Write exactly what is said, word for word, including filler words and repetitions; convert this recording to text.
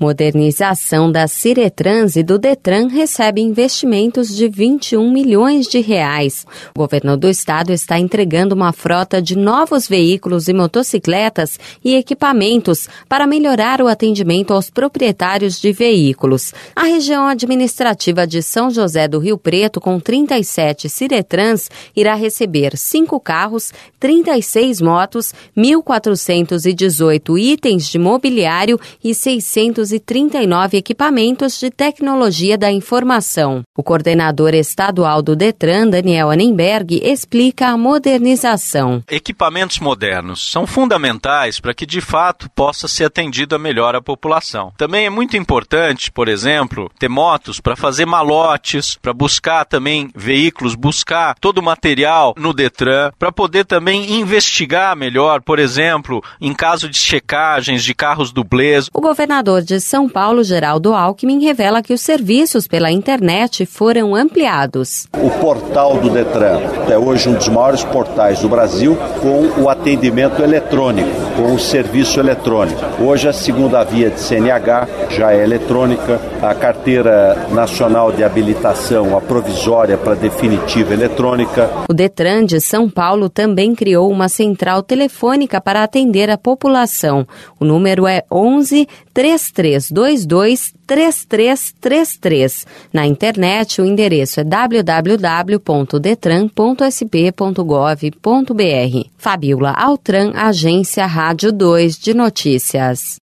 Modernização da Ciretrans e do Detran recebe investimentos de vinte e um milhões de reais. O governo do estado está entregando uma frota de novos veículos e motocicletas e equipamentos para melhorar o atendimento aos proprietários de veículos. A região administrativa de São José do Rio Preto, com trinta e sete Ciretrans, irá receber cinco carros, trinta e seis motos, mil quatrocentos e dezoito itens de mobiliário e seiscentos e trinta e nove equipamentos de tecnologia da informação. O coordenador estadual do Detran, Daniel Anenberg, explica a modernização. Equipamentos modernos são fundamentais para que, de fato, possa ser atendida melhor a população. Também é muito importante, por exemplo, ter motos para fazer malotes, para buscar também veículos, buscar todo o material no Detran, para poder também investigar melhor, por exemplo, em caso de checagens de carros dublês. O governador de São Paulo, Geraldo Alckmin, revela que os serviços pela internet foram ampliados. O portal do Detran é hoje um dos maiores portais do Brasil com o atendimento eletrônico, com o serviço eletrônico. Hoje a segunda via de C N H já é eletrônica, a carteira nacional de habilitação, a provisória para definitiva eletrônica. O Detran de São Paulo também criou uma central telefônica para atender a população. O número é onze, três três dois dois, três três três três. Na internet, o endereço é w w w ponto detran ponto s p ponto gov ponto b r. Fabiola Altran, Agência Rádio dois de Notícias.